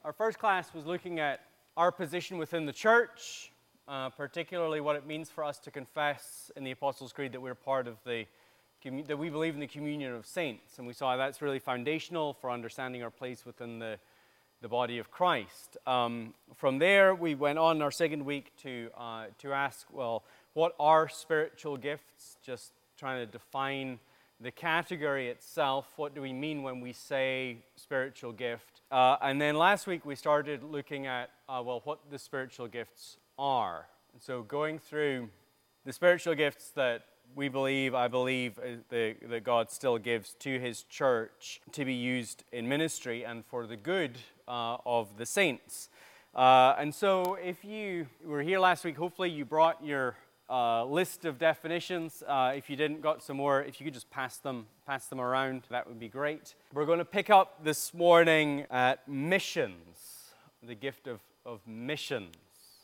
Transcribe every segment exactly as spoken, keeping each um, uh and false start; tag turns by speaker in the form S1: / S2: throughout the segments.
S1: Our first class was looking at our position within the church, uh, particularly what it means for us to confess in the Apostles' Creed that we're part of the, that we believe in the communion of saints. And we saw that's really foundational for understanding our place within the, the body of Christ. Um, from there, we went on our second week to, uh, to ask, well, what are spiritual gifts? Just trying to define the category itself. What do we mean when we say spiritual gift? Uh, and then last week we started looking at, uh, well, what the spiritual gifts are. And so going through the spiritual gifts that we believe, I believe, uh, the, that God still gives to His church to be used in ministry and for the good uh, of the saints. Uh, and so if you were here last week, hopefully you brought your Uh, list of definitions. Uh, if you didn't, got some more, if you could just pass them, pass them around, that would be great. We're going to pick up this morning at missions, the gift of, of missions.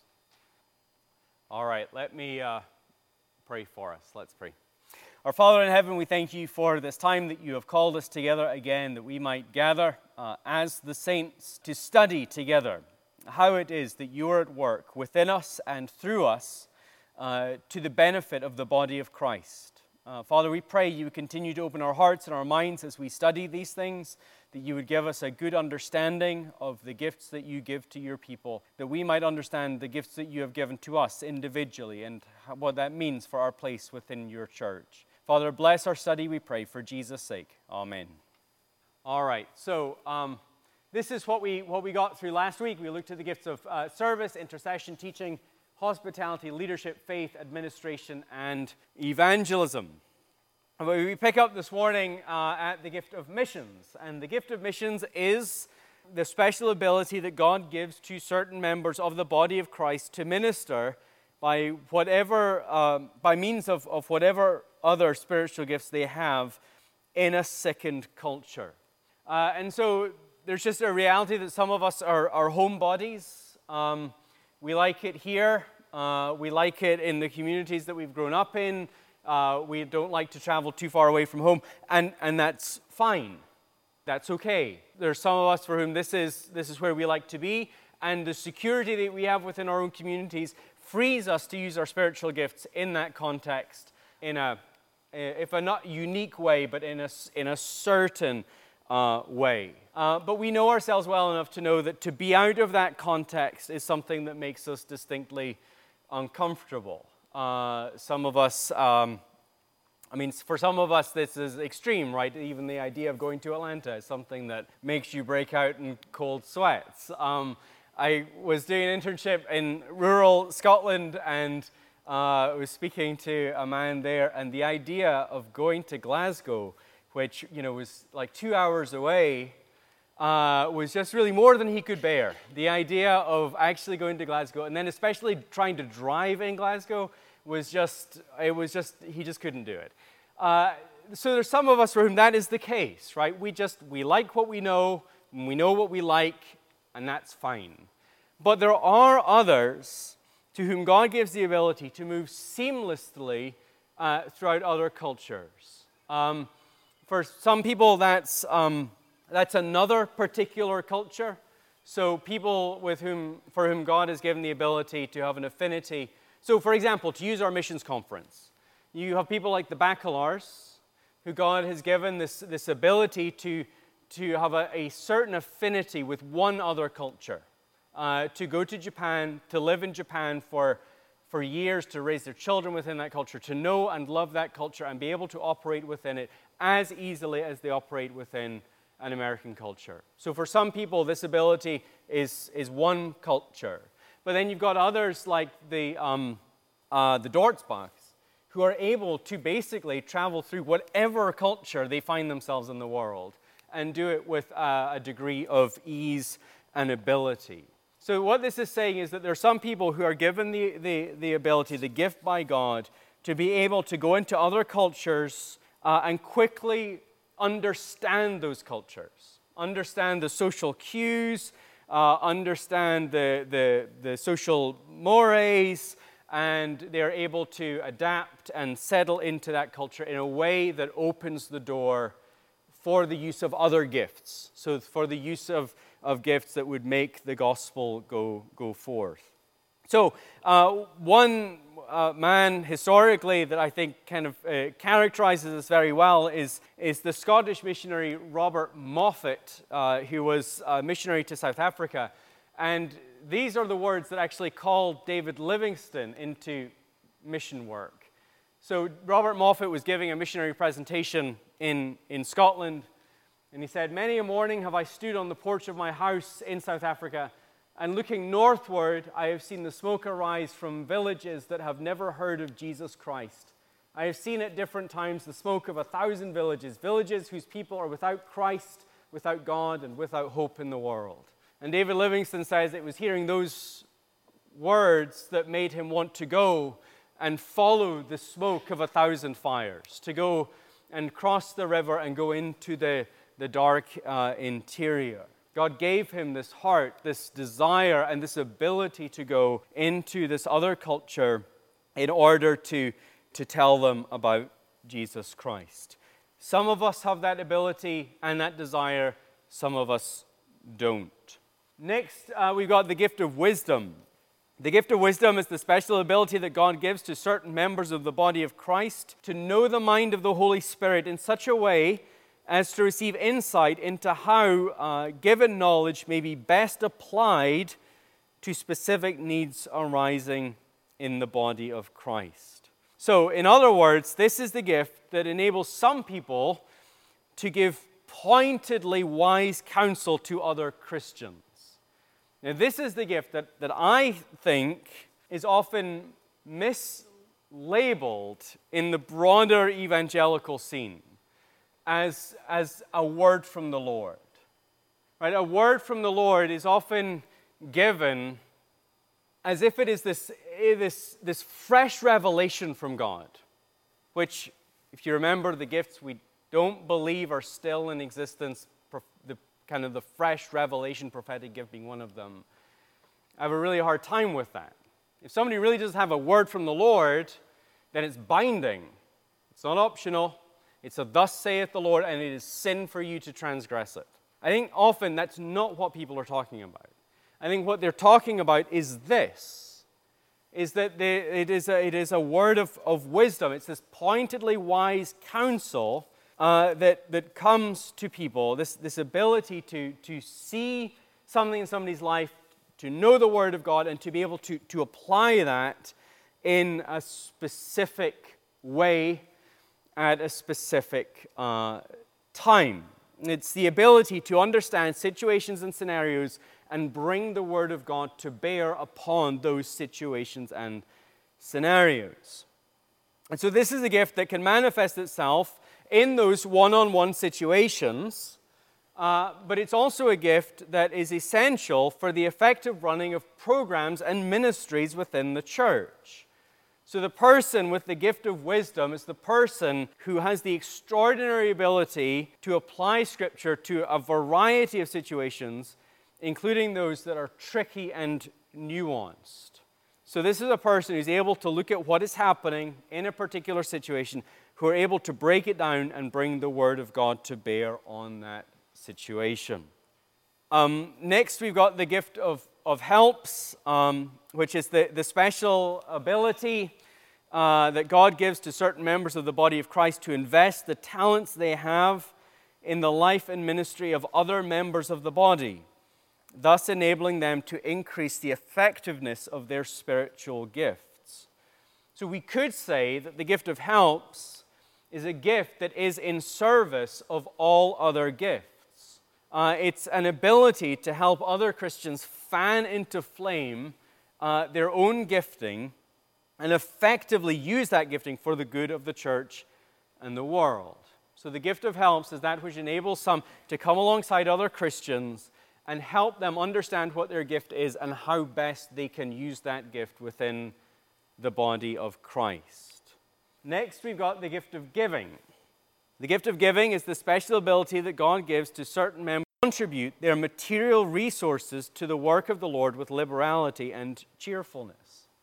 S1: All right, let me uh, pray for us. Let's pray. Our Father in heaven, we thank you for this time that you have called us together again, that we might gather uh, as the saints to study together how it is that you are at work within us and through us Uh, to the benefit of the body of Christ. Uh, Father, we pray you would continue to open our hearts and our minds as we study these things, that you would give us a good understanding of the gifts that you give to your people, that we might understand the gifts that you have given to us individually and what that means for our place within your church. Father, bless our study, we pray, for Jesus' sake. Amen. All right, so um, this is what we, what we got through last week. We looked at the gifts of uh, service, intercession, teaching, hospitality, leadership, faith, administration, and evangelism. We pick up this morning uh, at the gift of missions. And the gift of missions is the special ability that God gives to certain members of the body of Christ to minister by whatever, uh, by means of, of whatever other spiritual gifts they have in a sickened culture. Uh, and so there's just a reality that some of us are, are homebodies. Um, We like it here. Uh, we like it in the communities that we've grown up in. Uh, we don't like to travel too far away from home, and, and that's fine. That's okay. There's some of us for whom this is this is where we like to be, and the security that we have within our own communities frees us to use our spiritual gifts in that context, in a, if a not unique way, but in a in a certain Uh, way. Uh, but we know ourselves well enough to know that to be out of that context is something that makes us distinctly uncomfortable. Uh, some of us, um, I mean, for some of us this is extreme, right? Even the idea of going to Atlanta is something that makes you break out in cold sweats. Um, I was doing an internship in rural Scotland and uh, I was speaking to a man there, and the idea of going to Glasgow, which, you know, was like two hours away, uh, was just really more than he could bear. The idea of actually going to Glasgow, and then especially trying to drive in Glasgow, was just, it was just, he just couldn't do it. Uh, so there's some of us for whom that is the case, right? We just, we like what we know, and we know what we like, and that's fine. But there are others to whom God gives the ability to move seamlessly uh, throughout other cultures. Um, For some people, that's um, that's another particular culture. So people with whom, for whom God has given the ability to have an affinity. So, for example, to use our missions conference, you have people like the Bacalars, who God has given this, this ability to, to have a, a certain affinity with one other culture. Uh, to go to Japan, to live in Japan for for years, to raise their children within that culture, to know and love that culture and be able to operate within it as easily as they operate within an American culture. So for some people, this ability is, is one culture. But then you've got others like the, um, uh, the Dortzbachs, who are able to basically travel through whatever culture they find themselves in the world and do it with uh, a degree of ease and ability. So what this is saying is that there are some people who are given the, the, the ability, the gift by God, to be able to go into other cultures uh, and quickly understand those cultures, understand the social cues, uh, understand the, the, the social mores, and they're able to adapt and settle into that culture in a way that opens the door for the use of other gifts. So for the use of of gifts that would make the gospel go, go forth. So, uh, one uh, man historically that I think kind of uh, characterizes this very well is, is the Scottish missionary Robert Moffat, uh, who was a missionary to South Africa. And these are the words that actually called David Livingstone into mission work. So, Robert Moffat was giving a missionary presentation in, in Scotland, and he said, "Many a morning have I stood on the porch of my house in South Africa, and looking northward, I have seen the smoke arise from villages that have never heard of Jesus Christ. I have seen at different times the smoke of a thousand villages, villages whose people are without Christ, without God, and without hope in the world." And David Livingstone says it was hearing those words that made him want to go and follow the smoke of a thousand fires, to go and cross the river and go into the, the dark uh, interior. God gave him this heart, this desire, and this ability to go into this other culture in order to, to tell them about Jesus Christ. Some of us have that ability and that desire, some of us don't. Next, uh, we've got the gift of wisdom. The gift of wisdom is the special ability that God gives to certain members of the body of Christ to know the mind of the Holy Spirit in such a way as to receive insight into how uh, given knowledge may be best applied to specific needs arising in the body of Christ. So, in other words, this is the gift that enables some people to give pointedly wise counsel to other Christians. Now, this is the gift that, that I think is often mislabeled in the broader evangelical scene as, as a word from the Lord. Right? A word from the Lord is often given as if it is this, this, this fresh revelation from God, which, if you remember, the gifts we don't believe are still in existence, the kind of the fresh revelation prophetic gift being one of them. I have a really hard time with that. If somebody really doesn't have a word from the Lord, then it's binding. It's not optional. It's a thus saith the Lord, and it is sin for you to transgress it. I think often that's not what people are talking about. I think what they're talking about is this, is that they, it, is a, it is a word of, of wisdom. It's this pointedly wise counsel uh, that, that comes to people, this, this ability to, to see something in somebody's life, to know the Word of God, and to be able to, to apply that in a specific way at a specific uh, time. It's the ability to understand situations and scenarios and bring the Word of God to bear upon those situations and scenarios. And so this is a gift that can manifest itself in those one-on-one situations, uh, but it's also a gift that is essential for the effective running of programs and ministries within the church. So the person with the gift of wisdom is the person who has the extraordinary ability to apply Scripture to a variety of situations, including those that are tricky and nuanced. So this is a person who's able to look at what is happening in a particular situation, who are able to break it down and bring the Word of God to bear on that situation. Um, next, we've got the gift of, of helps, um, which is the, the special ability uh, that God gives to certain members of the body of Christ to invest the talents they have in the life and ministry of other members of the body, thus enabling them to increase the effectiveness of their spiritual gifts. So we could say that the gift of helps is a gift that is in service of all other gifts. Uh, it's an ability to help other Christians fan into flame uh, their own gifting and effectively use that gifting for the good of the church and the world. So the gift of helps is that which enables some to come alongside other Christians and help them understand what their gift is and how best they can use that gift within the body of Christ. Next, we've got the gift of giving. The gift of giving is the special ability that God gives to certain members to contribute their material resources to the work of the Lord with liberality and cheerfulness.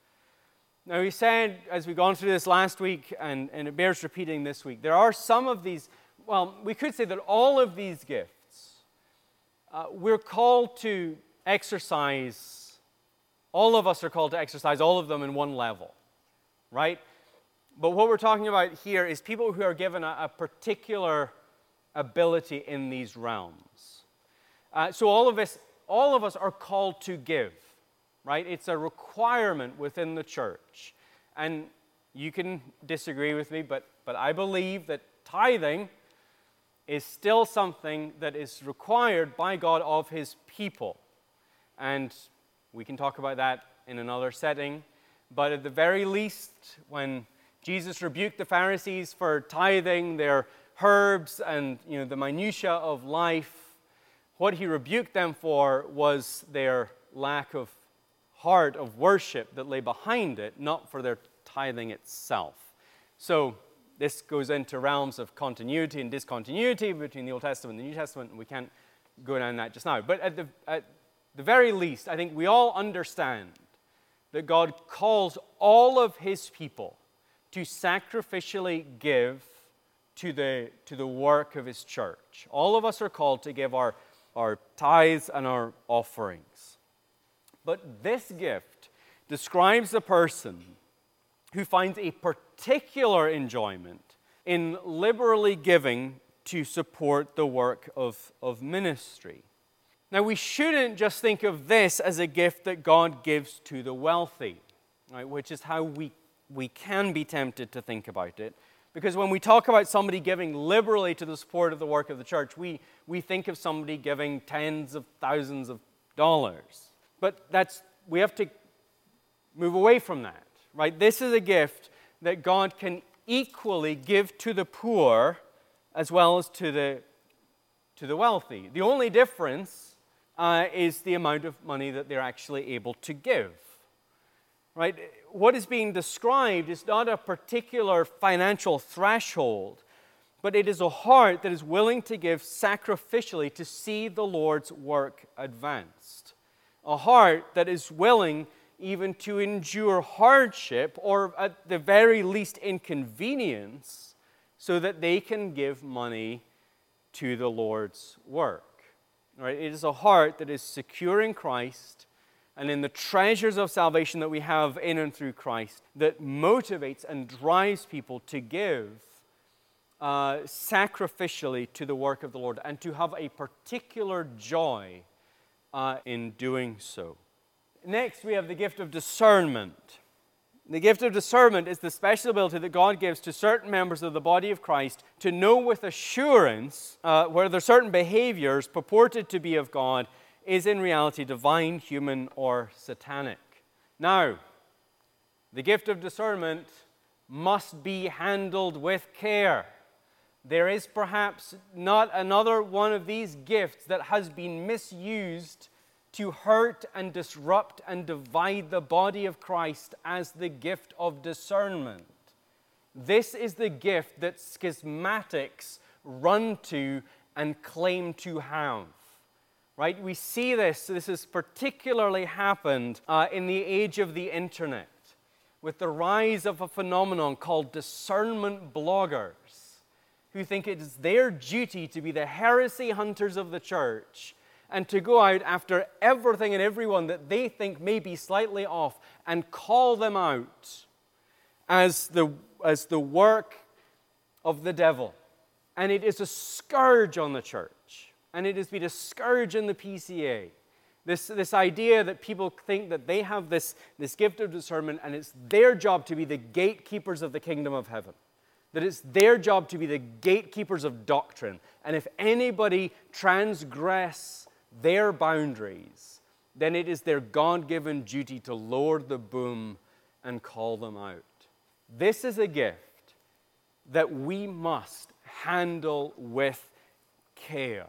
S1: Now, we said, as we've gone through this last week, and, and it bears repeating this week, there are some of these, well, we could say that all of these gifts uh, we're called to exercise, all of us are called to exercise all of them in one level, right? But what we're talking about here is people who are given a, a particular ability in these realms. Uh, so all of us, all of us are called to give, right? It's a requirement within the church. And you can disagree with me, but, but I believe that tithing is still something that is required by God of His people. And we can talk about that in another setting. But at the very least, when Jesus rebuked the Pharisees for tithing their herbs and, you know, the minutiae of life, what He rebuked them for was their lack of heart of worship that lay behind it, not for their tithing itself. So this goes into realms of continuity and discontinuity between the Old Testament and the New Testament, and we can't go down that just now. But at the, at the very least, I think we all understand that God calls all of His people to sacrificially give to the, to the work of His church. All of us are called to give our, our tithes and our offerings. But this gift describes a person who finds a particular enjoyment in liberally giving to support the work of, of ministry. Now, we shouldn't just think of this as a gift that God gives to the wealthy, right, which is how we, we can be tempted to think about it. Because when we talk about somebody giving liberally to the support of the work of the church, we, we think of somebody giving tens of thousands of dollars. But that's, we have to move away from that, right? This is a gift that God can equally give to the poor as well as to the, to the wealthy. The only difference uh, is the amount of money that they're actually able to give, right? What is being described is not a particular financial threshold, but it is a heart that is willing to give sacrificially to see the Lord's work advanced. A heart that is willing even to endure hardship or at the very least inconvenience so that they can give money to the Lord's work. Right? It is a heart that is secure in Christ and in the treasures of salvation that we have in and through Christ that motivates and drives people to give uh, sacrificially to the work of the Lord and to have a particular joy uh, in doing so. Next, we have the gift of discernment. The gift of discernment is the special ability that God gives to certain members of the body of Christ to know with assurance uh, whether certain behaviors purported to be of God is in reality divine, human, or satanic. Now, the gift of discernment must be handled with care. There is perhaps not another one of these gifts that has been misused to hurt and disrupt and divide the body of Christ as the gift of discernment. This is the gift that schismatics run to and claim to have. Right? We see this, this has particularly happened uh, in the age of the internet, with the rise of a phenomenon called discernment bloggers, who think it is their duty to be the heresy hunters of the church and to go out after everything and everyone that they think may be slightly off and call them out as the, as the work of the devil. And it is a scourge on the church. And it has been a scourge in the P C A. This, this idea that people think that they have this, this gift of discernment and it's their job to be the gatekeepers of the kingdom of heaven. That it's their job to be the gatekeepers of doctrine. And if anybody transgress their boundaries, then it is their God-given duty to lower the boom and call them out. This is a gift that we must handle with care.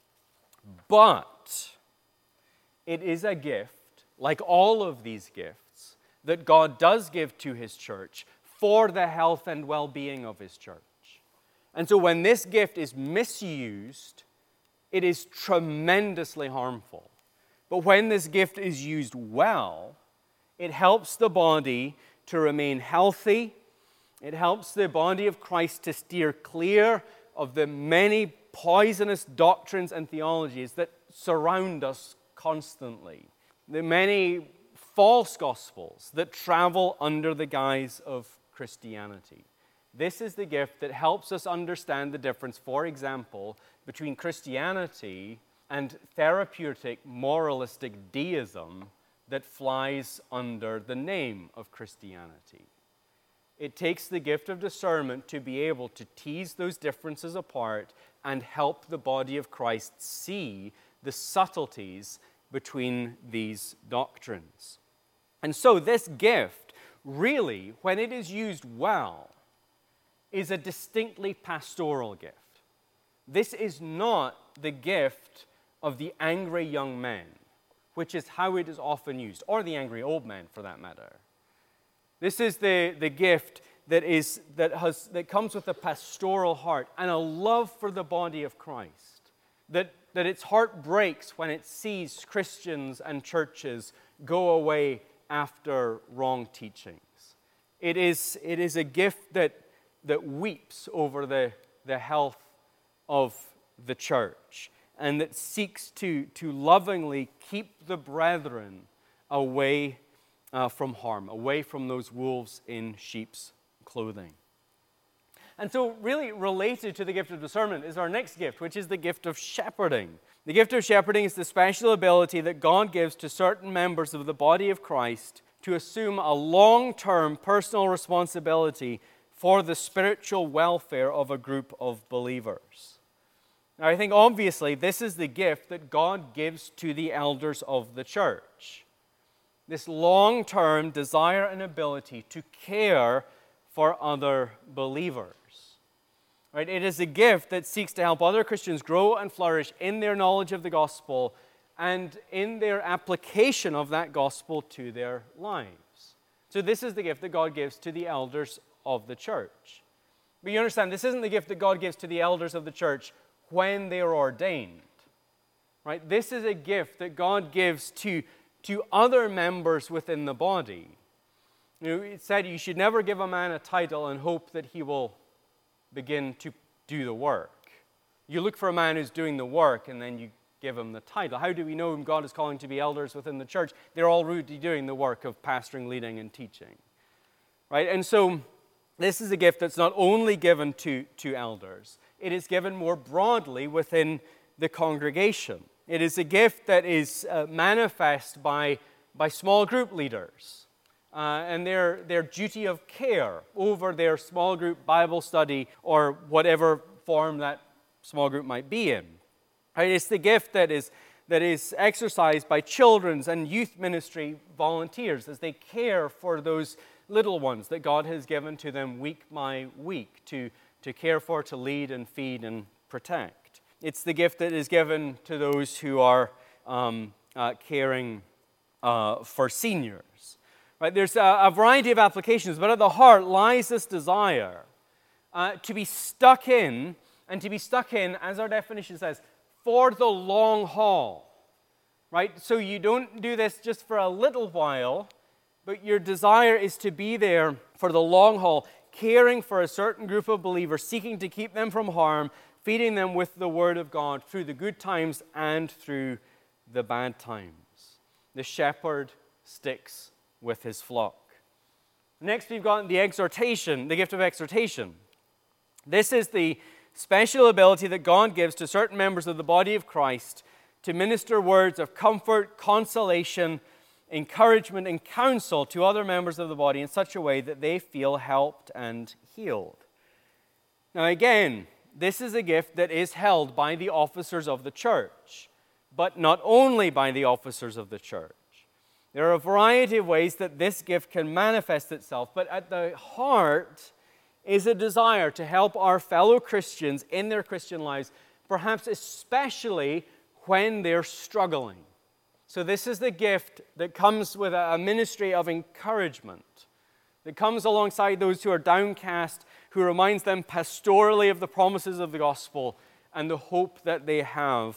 S1: But it is a gift, like all of these gifts, that God does give to His church for the health and well-being of His church. And so when this gift is misused, it is tremendously harmful. But when this gift is used well, it helps the body to remain healthy. It helps the body of Christ to steer clear of the many poisonous doctrines and theologies that surround us constantly, the many false gospels that travel under the guise of Christianity. This is the gift that helps us understand the difference, for example, between Christianity and therapeutic moralistic deism that flies under the name of Christianity. It takes the gift of discernment to be able to tease those differences apart and help the body of Christ see the subtleties between these doctrines. And so this gift, really, when it is used well, is a distinctly pastoral gift. This is not the gift of the angry young man, which is how it is often used, or the angry old man, for that matter. This is the, the gift that is that has that comes with a pastoral heart and a love for the body of Christ, that, that its heart breaks when it sees Christians and churches go away after wrong teachings. It is, it is a gift that, that weeps over the, the health of the church and that seeks to, to lovingly keep the brethren away uh, from harm, away from those wolves in sheep's clothing. And so really related to the gift of discernment is our next gift, which is the gift of shepherding. The gift of shepherding is the special ability that God gives to certain members of the body of Christ to assume a long-term personal responsibility for the spiritual welfare of a group of believers. Now, I think obviously this is the gift that God gives to the elders of the church. This long-term desire and ability to care for other believers. Right? It is a gift that seeks to help other Christians grow and flourish in their knowledge of the gospel and in their application of that gospel to their lives. So this is the gift that God gives to the elders of the church. But you understand, this isn't the gift that God gives to the elders of the church when they are ordained. Right? This is a gift that God gives to, to other members within the body. You know, it said you should never give a man a title and hope that he will begin to do the work. You look for a man who's doing the work and then you give him the title. How do we know whom God is calling to be elders within the church? They're already doing the work of pastoring, leading, and teaching. Right? And so this is a gift that's not only given to, to elders, it is given more broadly within the congregation. It is a gift that is uh, manifest by, by small group leaders. Uh, and their, their duty of care over their small group Bible study or whatever form that small group might be in. Right? It's the gift that is, that is exercised by children's and youth ministry volunteers as they care for those little ones that God has given to them week by week to, to care for, to lead and feed and protect. It's the gift that is given to those who are um, uh, caring uh, for seniors. Right, there's a, a variety of applications, but at the heart lies this desire uh, to be stuck in, and to be stuck in, as our definition says, for the long haul. Right? So you don't do this just for a little while, but your desire is to be there for the long haul, caring for a certain group of believers, seeking to keep them from harm, feeding them with the Word of God through the good times and through the bad times. The shepherd sticks with his flock. Next, we've got the exhortation, the gift of exhortation. This is the special ability that God gives to certain members of the body of Christ to minister words of comfort, consolation, encouragement, and counsel to other members of the body in such a way that they feel helped and healed. Now again, this is a gift that is held by the officers of the church, but not only by the officers of the church. There are a variety of ways that this gift can manifest itself, but at the heart is a desire to help our fellow Christians in their Christian lives, perhaps especially when they're struggling. So this is the gift that comes with a ministry of encouragement, that comes alongside those who are downcast, who reminds them pastorally of the promises of the gospel and the hope that they have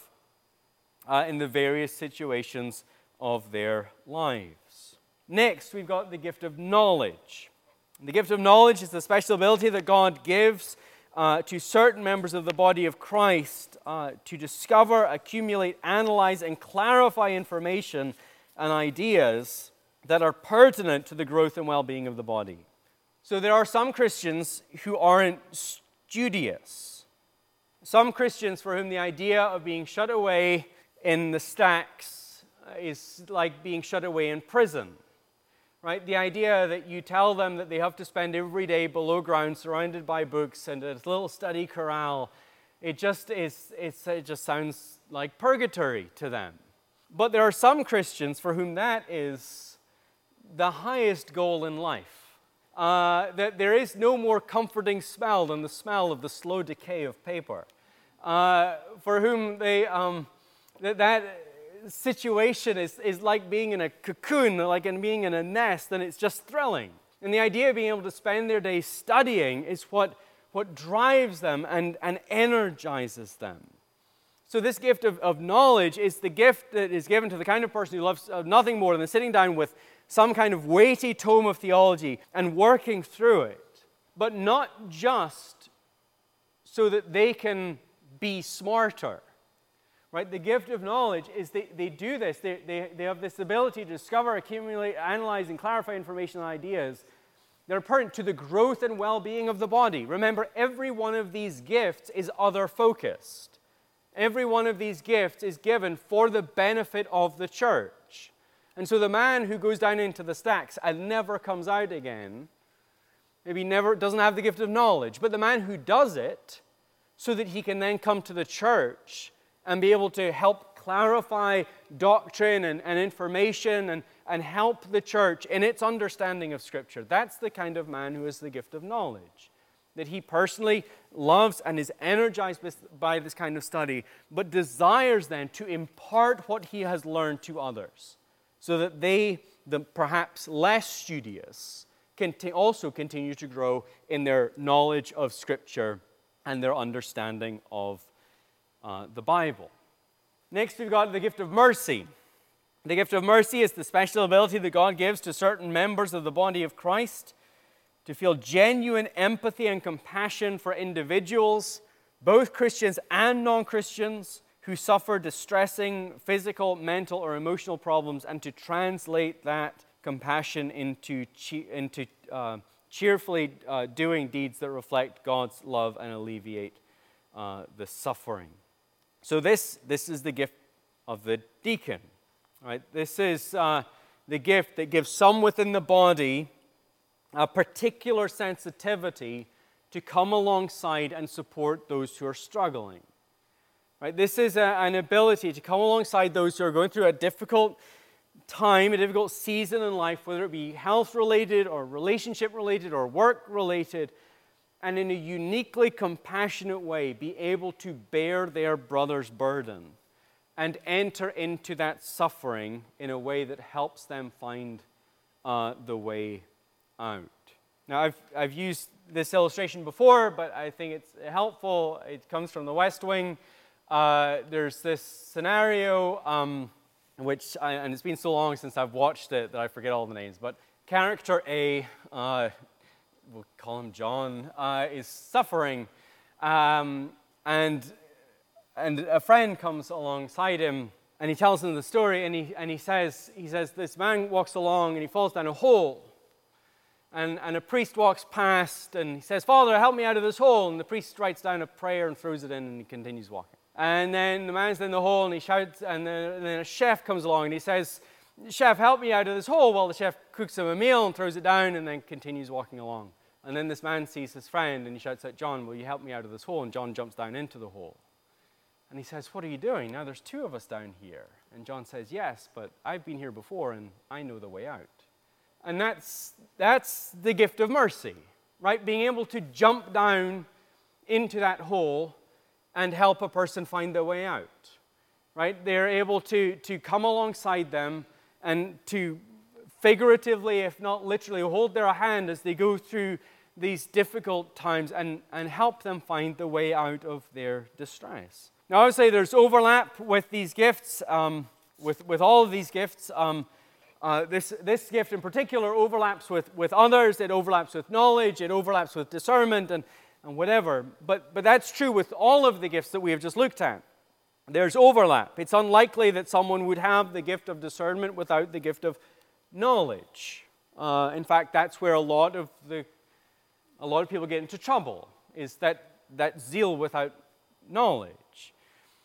S1: uh, in the various situations of their lives. Next, we've got the gift of knowledge. The gift of knowledge is the special ability that God gives uh, to certain members of the body of Christ uh, to discover, accumulate, analyze, and clarify information and ideas that are pertinent to the growth and well-being of the body. So there are some Christians who aren't studious. Some Christians for whom the idea of being shut away in the stacks is like being shut away in prison. Right? The idea that you tell them that they have to spend every day below ground surrounded by books and a little study corral, it just is, it's, it just sounds like purgatory to them. But there are some Christians for whom that is the highest goal in life. Uh, that there is no more comforting smell than the smell of the slow decay of paper. Uh, for whom they, um, that, that situation is, is like being in a cocoon, like in being in a nest, and it's just thrilling. And the idea of being able to spend their days studying is what, what drives them and, and energizes them. So this gift of, of knowledge is the gift that is given to the kind of person who loves uh, nothing more than sitting down with some kind of weighty tome of theology and working through it, but not just so that they can be smarter. Right? The gift of knowledge is they, they do this. They, they, they have this ability to discover, accumulate, analyze, and clarify information and ideas that are pertinent to the growth and well-being of the body. Remember, every one of these gifts is other-focused. Every one of these gifts is given for the benefit of the church. And so the man who goes down into the stacks and never comes out again, maybe never doesn't have the gift of knowledge, but the man who does it so that he can then come to the church and be able to help clarify doctrine and, and information and, and help the church in its understanding of Scripture. That's the kind of man who has the gift of knowledge. That he personally loves and is energized by this kind of study, but desires then to impart what he has learned to others, so that they, the perhaps less studious, can t- also continue to grow in their knowledge of Scripture and their understanding of uh, the Bible. Next, we've got the gift of mercy. The gift of mercy is the special ability that God gives to certain members of the body of Christ to feel genuine empathy and compassion for individuals, both Christians and non-Christians, who suffer distressing physical, mental, or emotional problems, and to translate that compassion into, che- into uh, cheerfully uh, doing deeds that reflect God's love and alleviate uh, the suffering. So this, this is the gift of the deacon. Right? This is uh, the gift that gives some within the body a particular sensitivity to come alongside and support those who are struggling. Right? This is a, an ability to come alongside those who are going through a difficult time, a difficult season in life, whether it be health-related or relationship-related or work-related, and in a uniquely compassionate way be able to bear their brother's burden and enter into that suffering in a way that helps them find uh, the way out. Now, I've, I've used this illustration before, but I think it's helpful. It comes from the West Wing. Uh, there's this scenario, um, which, I, and it's been so long since I've watched it that I forget all the names, but character A, uh, we'll call him John, uh, is suffering, um, and and a friend comes alongside him, and he tells him the story, and he and he says he says this man walks along and he falls down a hole, and and a priest walks past and he says, "Father, help me out of this hole," and the priest writes down a prayer and throws it in, and he continues walking. And then the man's in the hole, and he shouts, and then, and then a chef comes along and he says, "Chef, help me out of this hole." Well, the chef cooks him a meal and throws it down and then continues walking along. And then this man sees his friend and he shouts out, "John, will you help me out of this hole?" And John jumps down into the hole. And he says, "What are you doing? Now there's two of us down here." And John says, "Yes, but I've been here before and I know the way out." And that's, that's the gift of mercy, right? Being able to jump down into that hole and help a person find their way out, right? They're able to, to come alongside them and to figuratively, if not literally, hold their hand as they go through these difficult times and, and help them find the way out of their distress. Now, I would say there's overlap with these gifts, um, with, with all of these gifts. Um, uh, this, this gift in particular overlaps with, with others. It overlaps with knowledge. It overlaps with discernment. And and whatever. But, but that's true with all of the gifts that we have just looked at. There's overlap. It's unlikely that someone would have the gift of discernment without the gift of knowledge. Uh, in fact, that's where a lot of the a lot of people get into trouble, is that, that zeal without knowledge.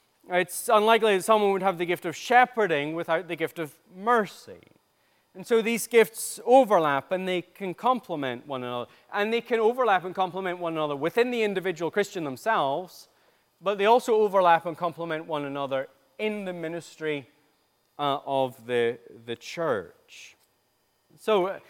S1: It's unlikely that someone would have the gift of shepherding without the gift of mercy. And so these gifts overlap, and they can complement one another. And they can overlap and complement one another within the individual Christian themselves, but they also overlap and complement one another in the ministry uh, of the, the church. So, uh,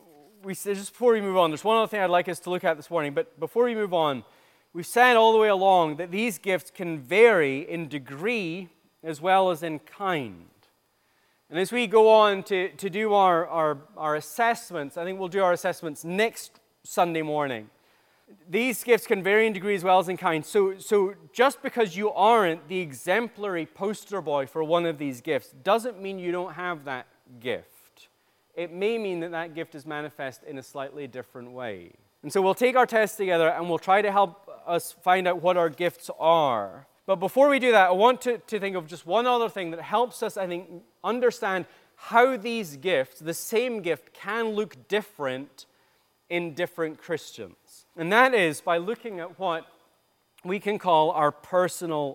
S1: we just before we move on, there's one other thing I'd like us to look at this morning, but before we move on, we've said all the way along that these gifts can vary in degree as well as in kind. And as we go on to, to do our, our, our assessments, I think we'll do our assessments next Sunday morning. These gifts can vary in degree as well as in kind. So, so just because you aren't the exemplary poster boy for one of these gifts doesn't mean you don't have that gift. It may mean that that gift is manifest in a slightly different way. And so we'll take our test together and we'll try to help us find out what our gifts are. But before we do that, I want to, to think of just one other thing that helps us, I think, understand how these gifts, the same gift, can look different in different Christians. And that is by looking at what we can call our personal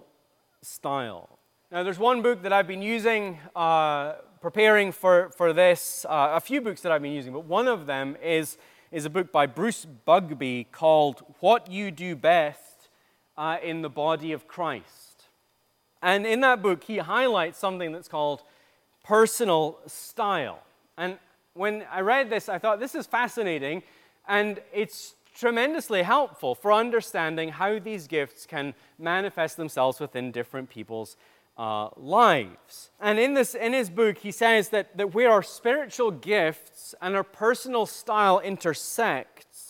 S1: style. Now, there's one book that I've been using, uh, preparing for, for this, uh, a few books that I've been using, but one of them is, is a book by Bruce Bugbee called What You Do Best uh, in the Body of Christ. And in that book, he highlights something that's called personal style. And when I read this, I thought, this is fascinating, and it's tremendously helpful for understanding how these gifts can manifest themselves within different people's Uh, lives. And in this, in his book, he says that, that where our spiritual gifts and our personal style intersects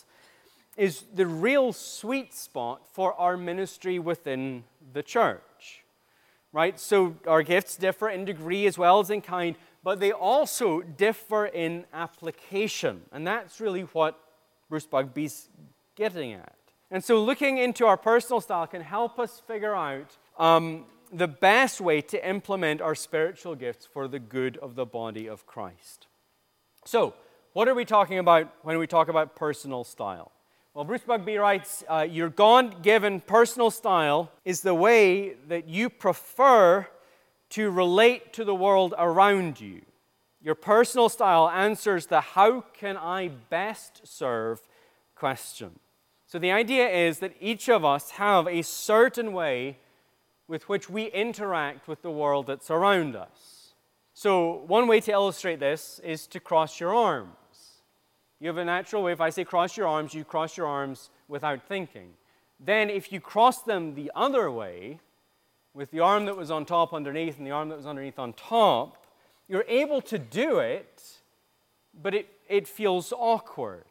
S1: is the real sweet spot for our ministry within the church. Right? So our gifts differ in degree as well as in kind, but they also differ in application. And that's really what Bruce Bugbee's getting at. And so looking into our personal style can help us figure out um, the best way to implement our spiritual gifts for the good of the body of Christ. So, what are we talking about when we talk about personal style? Well, Bruce Bugbee writes, uh, your God-given personal style is the way that you prefer to relate to the world around you. Your personal style answers the how can I best serve question. So the idea is that each of us have a certain way with which we interact with the world that's around us. So one way to illustrate this is to cross your arms. You have a natural way, if I say cross your arms, you cross your arms without thinking. Then if you cross them the other way, with the arm that was on top underneath and the arm that was underneath on top, you're able to do it, but it, it feels awkward,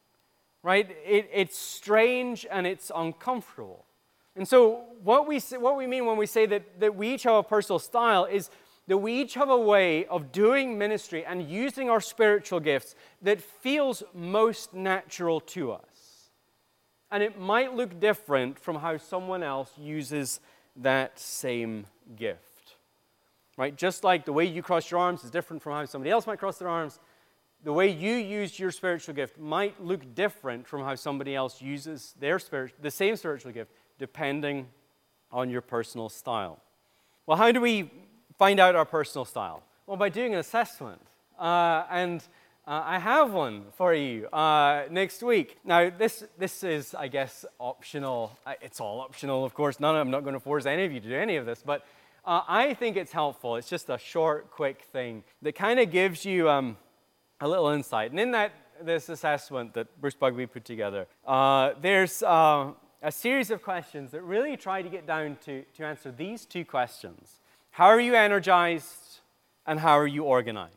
S1: right? It, it's strange and it's uncomfortable. And so what we say, what we mean when we say that, that we each have a personal style is that we each have a way of doing ministry and using our spiritual gifts that feels most natural to us. And it might look different from how someone else uses that same gift. Right? Just like the way you cross your arms is different from how somebody else might cross their arms, the way you use your spiritual gift might look different from how somebody else uses their spirit, the same spiritual gift, depending on your personal style. Well, how do we find out our personal style? Well, by doing an assessment. Uh, and uh, I have one for you uh, next week. Now, this this is, I guess, optional. It's all optional, of course. None of, I'm not going to force any of you to do any of this, but uh, I think it's helpful. It's just a short, quick thing that kind of gives you um, a little insight. And in that this assessment that Bruce Bugbee put together, uh, there's uh, a series of questions that really try to get down to, to answer these two questions. How are you energized, and how are you organized?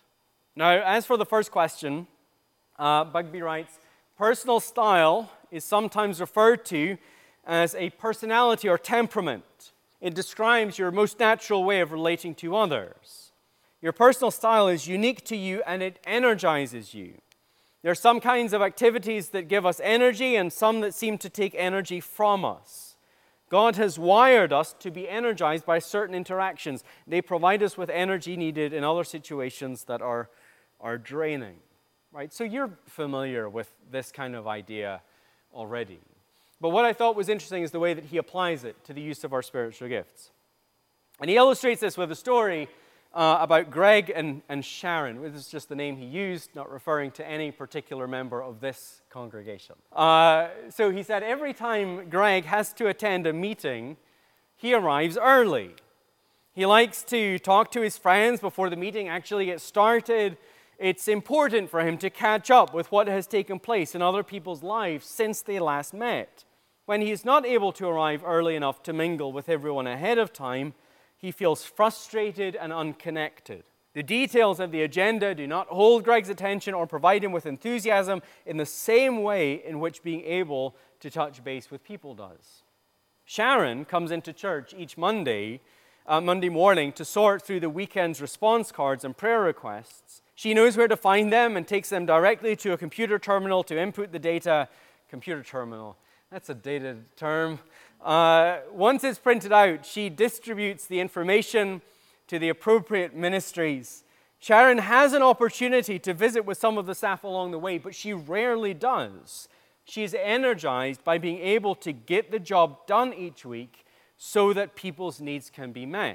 S1: Now, as for the first question, uh, Bugbee writes, personal style is sometimes referred to as a personality or temperament. It describes your most natural way of relating to others. Your personal style is unique to you, and it energizes you. There are some kinds of activities that give us energy and some that seem to take energy from us. God has wired us to be energized by certain interactions. They provide us with energy needed in other situations that are, are draining. Right? So you're familiar with this kind of idea already. But what I thought was interesting is the way that he applies it to the use of our spiritual gifts. And he illustrates this with a story uh, about Greg and, and Sharon. This is just the name he used, not referring to any particular member of this congregation. Uh, so he said every time Greg has to attend a meeting, he arrives early. He likes to talk to his friends before the meeting actually gets started. It's important for him to catch up with what has taken place in other people's lives since they last met. When he is not able to arrive early enough to mingle with everyone ahead of time, he feels frustrated and unconnected. The details of the agenda do not hold Greg's attention or provide him with enthusiasm in the same way in which being able to touch base with people does. Sharon comes into church each Monday, uh, Monday morning to sort through the weekend's response cards and prayer requests. She knows where to find them and takes them directly to a computer terminal to input the data. Computer terminal, that's a dated term. Uh, once it's printed out, she distributes the information to the appropriate ministries. Sharon has an opportunity to visit with some of the staff along the way, but she rarely does. She's energized by being able to get the job done each week so that people's needs can be met.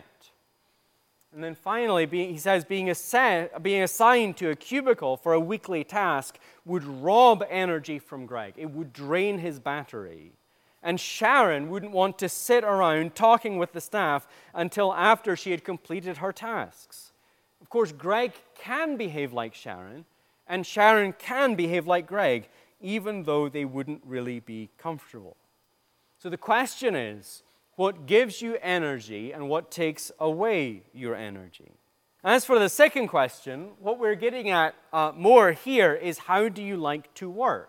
S1: And then finally, being, he says, being, assi- being assigned to a cubicle for a weekly task would rob energy from Greg. It would drain his battery. And Sharon wouldn't want to sit around talking with the staff until after she had completed her tasks. Of course, Greg can behave like Sharon, and Sharon can behave like Greg, even though they wouldn't really be comfortable. So the question is, what gives you energy and what takes away your energy? As for the second question, what we're getting at uh, more here is how do you like to work?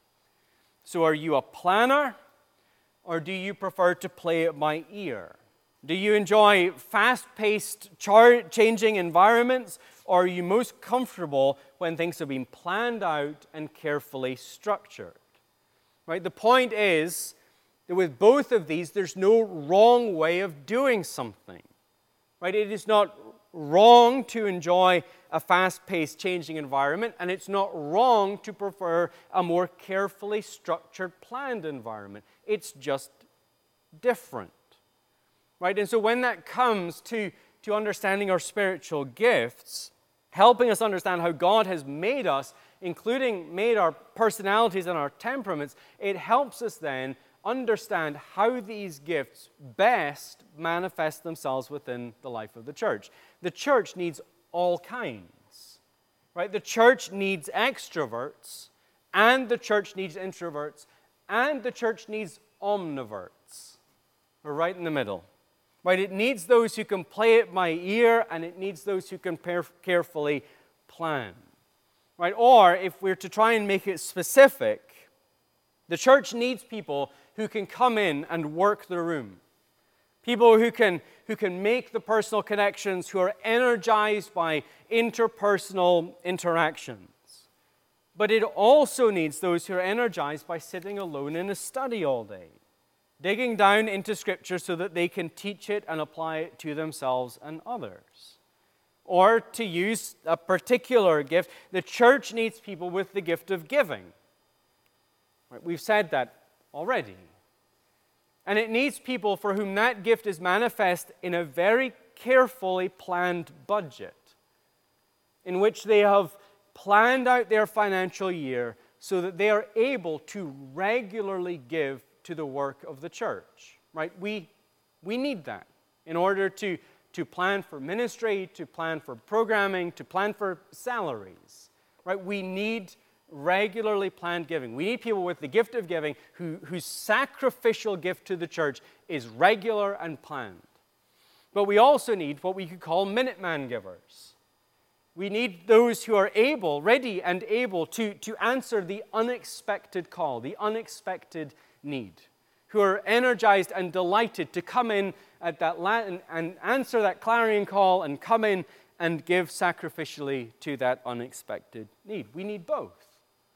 S1: So are you a planner? Or do you prefer to play it by ear? Do you enjoy fast-paced, char- changing environments, or are you most comfortable when things have been planned out and carefully structured? Right? The point is that with both of these, there's no wrong way of doing something. Right? It is not wrong to enjoy a fast-paced, changing environment, and it's not wrong to prefer a more carefully structured, planned environment. It's just different, right? And so when that comes to, to understanding our spiritual gifts, helping us understand how God has made us, including made our personalities and our temperaments, it helps us then understand how these gifts best manifest themselves within the life of the church. The church needs all kinds, right? The church needs extroverts, and the church needs introverts, and the church needs omniverts. We're right in the middle, right? It needs those who can play it by ear, and it needs those who can carefully plan, right? Or if we're to try and make it specific, the church needs people who can come in and work the room. People who can, who can make the personal connections, who are energized by interpersonal interactions. But it also needs those who are energized by sitting alone in a study all day, digging down into Scripture so that they can teach it and apply it to themselves and others. Or to use a particular gift, the church needs people with the gift of giving. Right? We've said that already. And it needs people for whom that gift is manifest in a very carefully planned budget, in which they have planned out their financial year so that they are able to regularly give to the work of the church. Right? We, we need that in order to, to plan for ministry, to plan for programming, to plan for salaries. Right? We need regularly planned giving. We need people with the gift of giving who, whose sacrificial gift to the church is regular and planned. But we also need what we could call Minuteman givers. We need those who are able, ready and able to, to answer the unexpected call, the unexpected need, who are energized and delighted to come in at that la- and, and answer that clarion call and come in and give sacrificially to that unexpected need. We need both.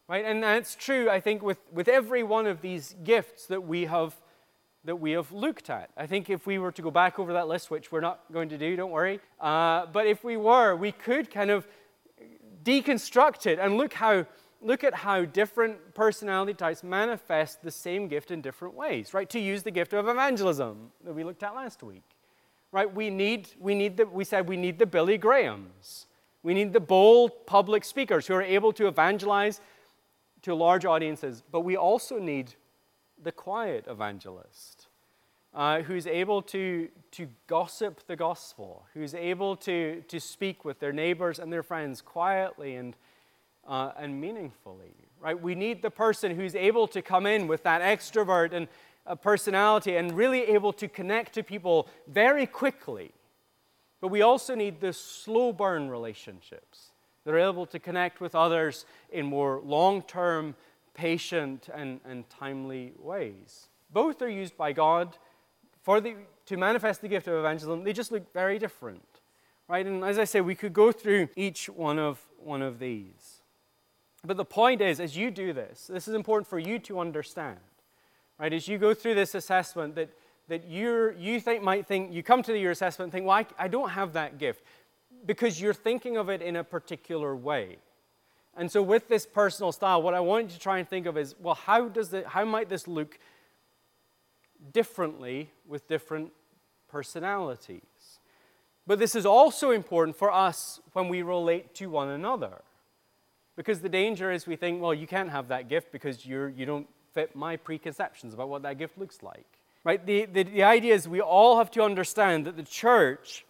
S1: Right? And that's true, I think, with, with every one of these gifts that we have that we have looked at. I think if we were to go back over that list, which we're not going to do, don't worry, uh, but if we were, we could kind of deconstruct it and look how look at how different personality types manifest the same gift in different ways, right? To use the gift of evangelism that we looked at last week, right? We need, we need the, we said we need the Billy Grahams. We need the bold public speakers who are able to evangelize to large audiences, but we also need the quiet evangelist uh, who's able to, to gossip the gospel, who's able to, to speak with their neighbors and their friends quietly and Uh, and meaningfully, right? We need the person who's able to come in with that extrovert and a personality and really able to connect to people very quickly. But we also need the slow burn relationships that are able to connect with others in more long-term, patient, and, and timely ways. Both are used by God for the, to manifest the gift of evangelism. They just look very different, right? And as I say, we could go through each one of one of these. But the point is, as you do this, this is important for you to understand, right? As you go through this assessment, that, that you're, you think, might think, you come to your assessment and think, well, I, I don't have that gift, because you're thinking of it in a particular way. And so with this personal style, what I want you to try and think of is, well, how does it, how might this look differently with different personalities? But this is also important for us when we relate to one another. Because the danger is we think, well, you can't have that gift because you're, you don't fit my preconceptions about what that gift looks like. Right? The, the, the idea is we all have to understand that the church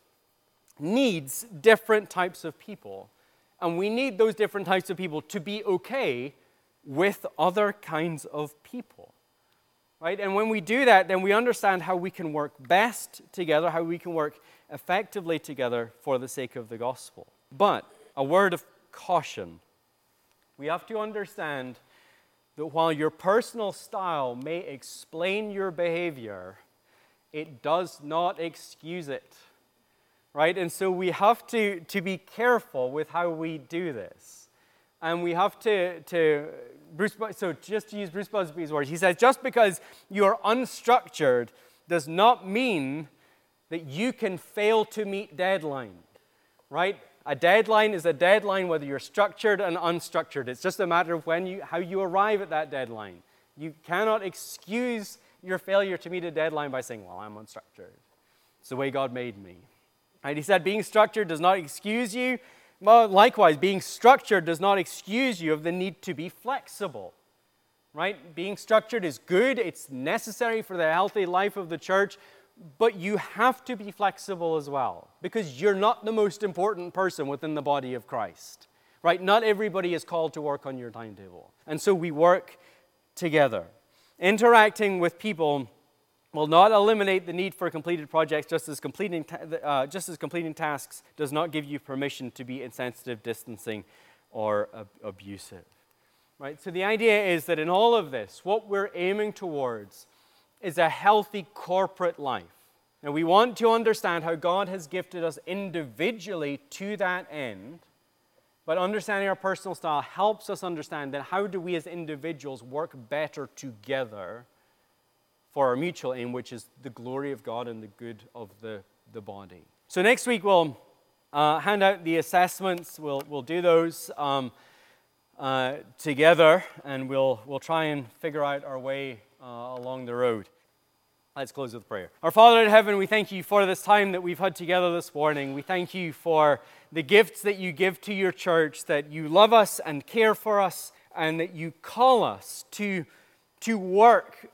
S1: needs different types of people. And we need those different types of people to be okay with other kinds of people. Right? And when we do that, then we understand how we can work best together, how we can work effectively together for the sake of the gospel. But a word of caution. We have to understand that while your personal style may explain your behavior, it does not excuse it, right? And so we have to, to be careful with how we do this. And we have to, to Bruce, so just to use Bruce Busby's words, he says, just because you are unstructured does not mean that you can fail to meet deadline, right? A deadline is a deadline whether you're structured and unstructured. It's just a matter of when you, how you arrive at that deadline. You cannot excuse your failure to meet a deadline by saying, well, I'm unstructured. It's the way God made me. Right? He said being structured does not excuse you. Well, likewise, being structured does not excuse you of the need to be flexible. Right? Being structured is good. It's necessary for the healthy life of the church. But you have to be flexible as well, because you're not the most important person within the body of Christ, right? Not everybody is called to work on your timetable. And so we work together. Interacting with people will not eliminate the need for completed projects, just as completing, ta- uh, just as completing tasks does not give you permission to be insensitive, distancing, or ab- abusive, right? So the idea is that in all of this, what we're aiming towards is a healthy corporate life. And we want to understand how God has gifted us individually to that end, but understanding our personal style helps us understand that how do we as individuals work better together for our mutual aim, which is the glory of God and the good of the, the body. So next week we'll uh, hand out the assessments. We'll, we'll do those um, uh, together, and we'll, we'll try and figure out our way Uh, along the road. Let's close with prayer. Our Father in heaven, we thank you for this time that we've had together this morning. We thank you for the gifts that you give to your church, that you love us and care for us, and that you call us to, to work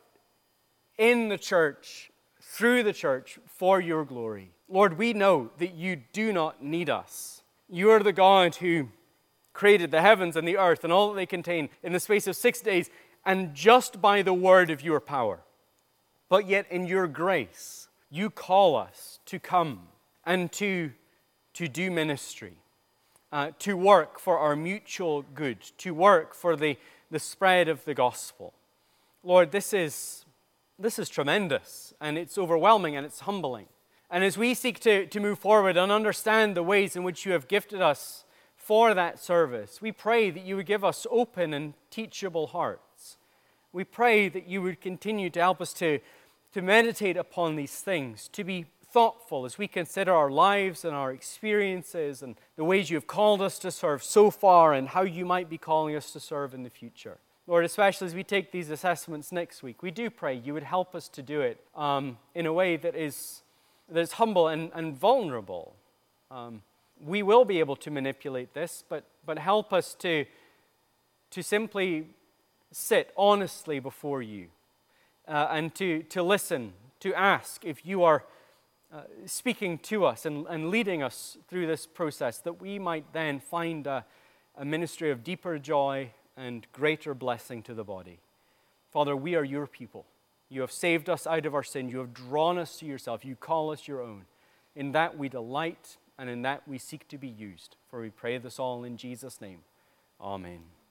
S1: in the church, through the church, for your glory. Lord, we know that you do not need us. You are the God who created the heavens and the earth and all that they contain in the space of six days, and just by the word of your power. But yet in your grace, you call us to come and to, to do ministry, uh, to work for our mutual good, to work for the, the spread of the gospel. Lord, this is, this is tremendous, and it's overwhelming, and it's humbling. And as we seek to, to move forward and understand the ways in which you have gifted us for that service. We pray that you would give us open and teachable hearts. We pray that you would continue to help us to, to meditate upon these things, to be thoughtful as we consider our lives and our experiences and the ways you have called us to serve so far and how you might be calling us to serve in the future. Lord, especially as we take these assessments next week, we do pray you would help us to do it um, in a way that is, that is humble and, and vulnerable. Um, we will be able to manipulate this, but, but help us to, to simply sit honestly before you uh, and to, to listen, to ask if you are uh, speaking to us and, and leading us through this process, that we might then find a, a ministry of deeper joy and greater blessing to the body. Father, we are your people. You have saved us out of our sin. You have drawn us to yourself. You call us your own. In that we delight, and in that we seek to be used. For we pray this all in Jesus' name. Amen.